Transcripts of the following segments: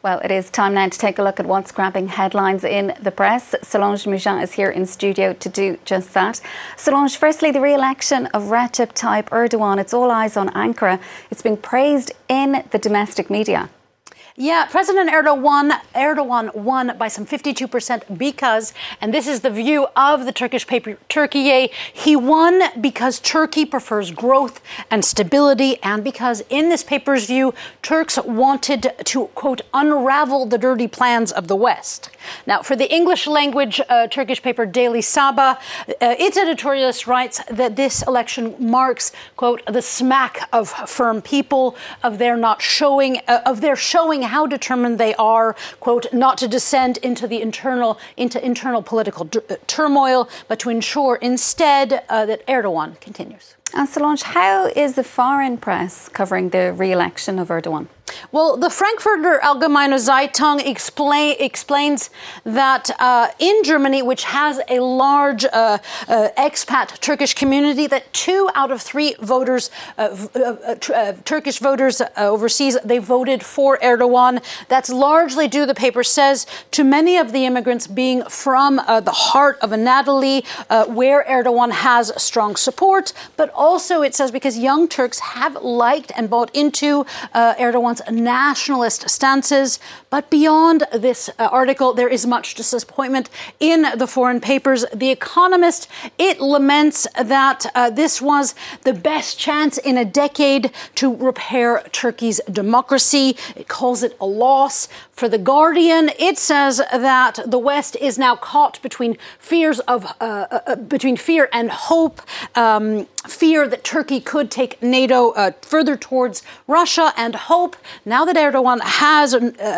Well, it is time now to take a look at what's grabbing headlines in the press. Solange Mougin is here in studio to do just that. Solange, firstly, the re-election of Recep Tayyip Erdogan. It's all eyes on Ankara. It's been praised in the domestic media. Yeah, President Erdogan won by some 52% because, and this is the view of the Turkish paper Türkiye, he won because Turkey prefers growth and stability, and because, in this paper's view, Turks wanted to, quote, unravel the dirty plans of the West. Now, for the English language Turkish paper Daily Sabah, its editorialist writes that this election marks, quote, the smack of firm people, of their showing how determined they are, quote, not to descend into internal political turmoil, but to ensure instead that Erdogan continues. And Solange, how is the foreign press covering the re-election of Erdogan? Well, the Frankfurter Allgemeine Zeitung explains that in Germany, which has a large expat Turkish community, that 2 out of 3 voters, Turkish voters overseas, they voted for Erdogan. That's largely due, the paper says, to many of the immigrants being from the heart of Anatolia, where Erdogan has strong support, but also, it says, because young Turks have liked and bought into Erdogan's nationalist stances. But beyond this article, there is much disappointment in the foreign papers. The Economist, it laments that this was the best chance in a decade to repair Turkey's democracy. It calls it a loss. For The Guardian, it says that the West is now caught between fear and hope. Fear that Turkey could take NATO further towards Russia, and hope now that Erdogan has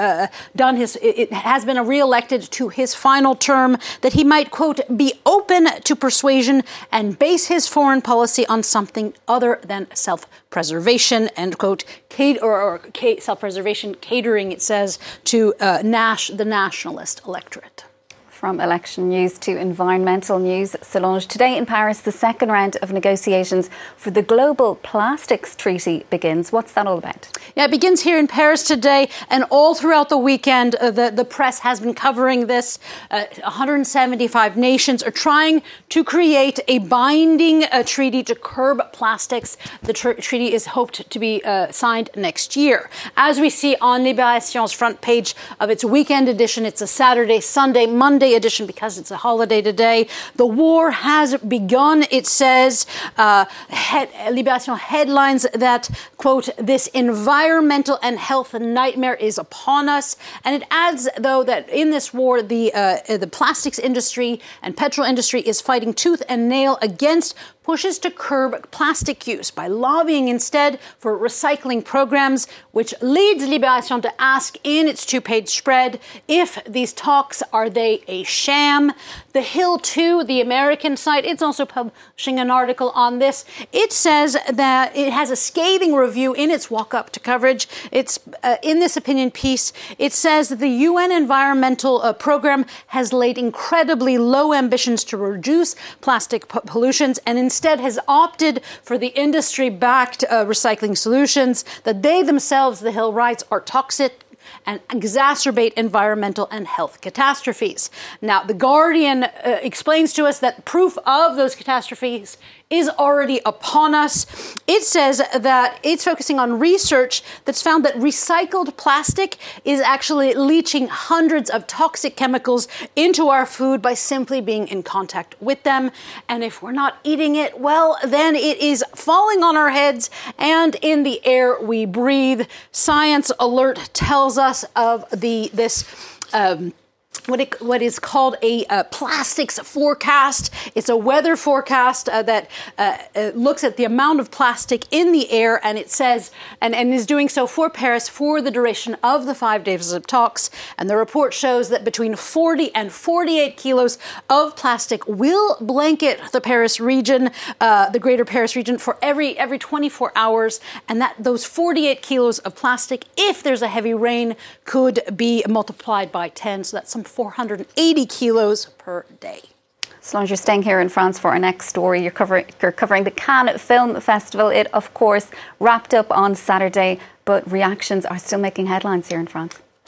has been re-elected to his final term, that he might, quote, be open to persuasion and base his foreign policy on something other than self-preservation, end quote, self-preservation catering, it says, to the nationalist electorate. From election news to environmental news, Solange, today in Paris, the second round of negotiations for the Global Plastics Treaty begins. What's that all about? Yeah, it begins here in Paris today, and all throughout the weekend, the press has been covering this. 175 nations are trying to create a binding treaty to curb plastics. The treaty is hoped to be signed next year. As we see on Libération's front page of its weekend edition, it's a Saturday, Sunday, Monday edition because it's a holiday today. The war has begun, it says. Libération headlines that, quote, this environmental and health nightmare is upon us. And it adds, though, that in this war, the plastics industry and petrol industry is fighting tooth and nail against pushes to curb plastic use by lobbying instead for recycling programs, which leads Libération to ask in its 2-page spread if these talks, are they a sham? The Hill, too, the American site, it's also publishing an article on this. It says that it has a scathing review in its walk-up to coverage. It's in this opinion piece, it says that the UN environmental program has laid incredibly low ambitions to reduce plastic pollutions, and instead has opted for the industry-backed recycling solutions that they themselves, the Hill writes, are toxic and exacerbate environmental and health catastrophes. Now, The Guardian explains to us that proof of those catastrophes is already upon us. It says that it's focusing on research that's found that recycled plastic is actually leaching hundreds of toxic chemicals into our food by simply being in contact with them. And if we're not eating it, well, then it is falling on our heads and in the air we breathe. Science Alert tells us of what is called a plastics forecast. It's a weather forecast that looks at the amount of plastic in the air, and it says, and is doing so for Paris for the duration of the 5 days of talks. And the report shows that between 40 and 48 kilos of plastic will blanket the Paris region, the greater Paris region, for every 24 hours. And that those 48 kilos of plastic, if there's a heavy rain, could be multiplied by 10. So that's some 480 kilos per day. Solange, you're staying here in France for our next story. You're covering the Cannes Film Festival. It, of course, wrapped up on Saturday, but reactions are still making headlines here in France.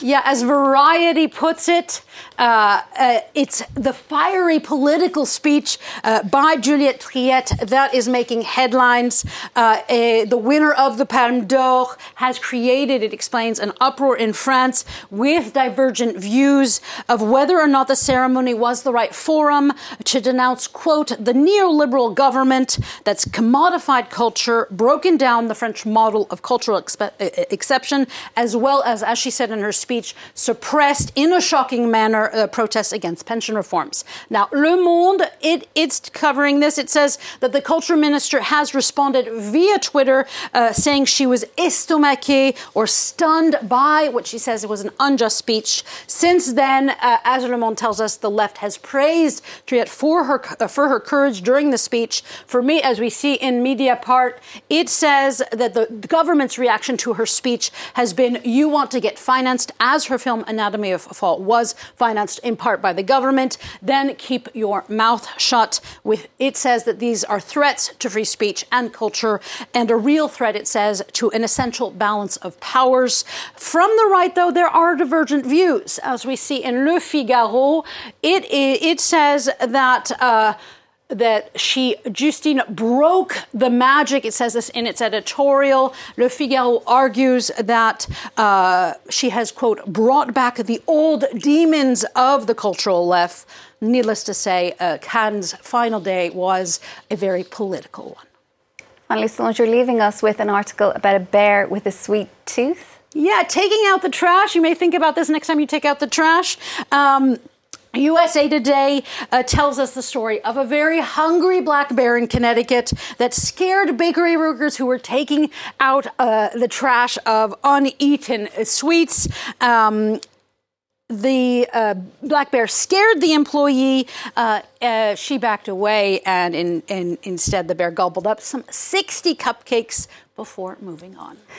Yeah, as Variety puts it, it's the fiery political speech by Juliette Triette that is making headlines. The winner of the Palme d'Or has created, it explains, an uproar in France with divergent views of whether or not the ceremony was the right forum to denounce, quote, the neoliberal government that's commodified culture, broken down the French model of cultural exception, as well as she said in her speech, suppressed in a shocking manner protests against pension reforms. Now, Le Monde, it's covering this. It says that the culture minister has responded via Twitter saying she was estomaquée or stunned by what she says was an unjust speech. Since then, as Le Monde tells us, the left has praised Triette for her courage during the speech. For me, as we see in Mediapart, it says that the government's reaction to her speech has been, you want to get financed, as her film Anatomy of a Fall was financed in part by the government, then keep your mouth shut. It says that these are threats to free speech and culture, and a real threat, it says, to an essential balance of powers. From the right, though, there are divergent views. As we see in Le Figaro, it says that Justine broke the magic. It says this in its editorial. Le Figaro argues that she has, quote, brought back the old demons of the cultural left. Needless to say, Cannes' final day was a very political one. Finally, Solange, you're leaving us with an article about a bear with a sweet tooth. Yeah, taking out the trash. You may think about this next time you take out the trash. USA Today tells us the story of a very hungry black bear in Connecticut that scared bakery workers who were taking out the trash of uneaten sweets. The black bear scared the employee. She backed away, and instead the bear gobbled up some 60 cupcakes before moving on.